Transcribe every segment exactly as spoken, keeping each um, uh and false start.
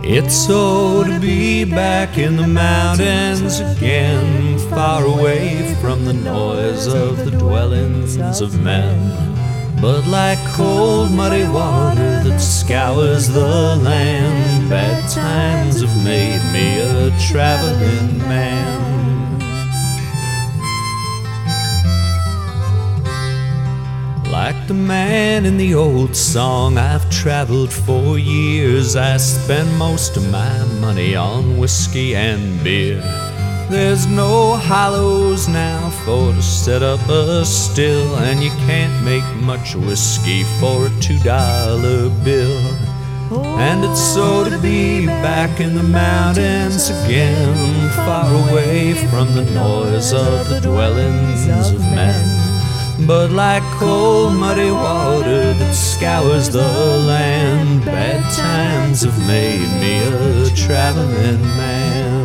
It's so to be back in the mountains again, far away from the noise of the dwellings of men. But like cold muddy water that scours the land, bad times have made me a traveling man. Like the man in the old song, I've traveled for years. I spend most of my money on whiskey and beer. There's no hollows now for to set up a still, and you can't make much whiskey for a two dollar bill. And it's so to be back in the mountains again, far away from the noise of the dwellings of men. But like cold muddy water that scours the land, bad times have made me a traveling man.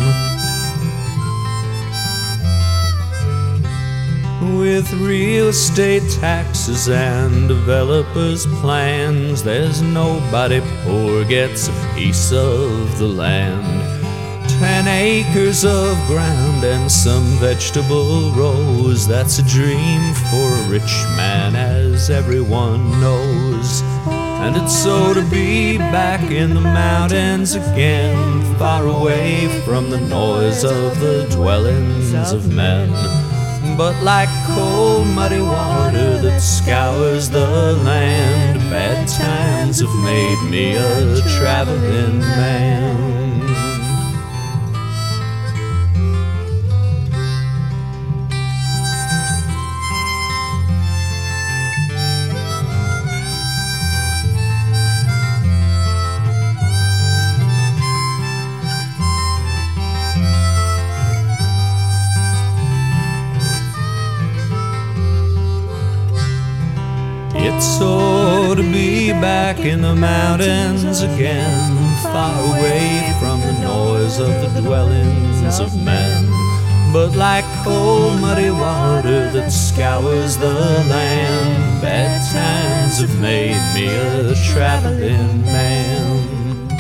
With real estate taxes and developers' plans, there's nobody poor gets a piece of the land. Ten acres of ground and some vegetable rows, that's a dream for a rich man, as everyone knows. And it's so to be back in the mountains again, far away from the noise of the dwellings of men. But like cold muddy water that scours the land, bad times have made me a traveling man. It's so to be back in the mountains again, far away from the noise of the dwellings of men. But like cold muddy water that scours the land, bad times have made me a traveling man.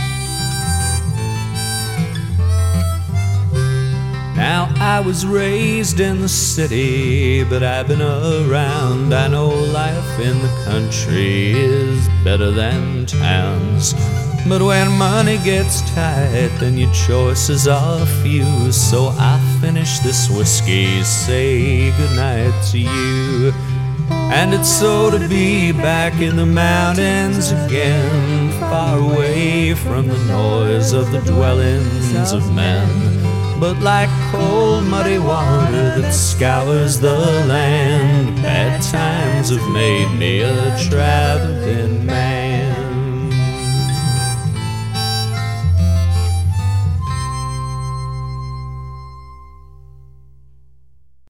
Now I was raised in the city, but I've been around. I know life in the country is better than towns. But when money gets tight, then your choices are few. So I finish this whiskey, say goodnight to you. And it's so to be back in the mountains again, far away from the noise of the dwellings of men. But like cold muddy water that scours the land, bad times have made me a traveling man.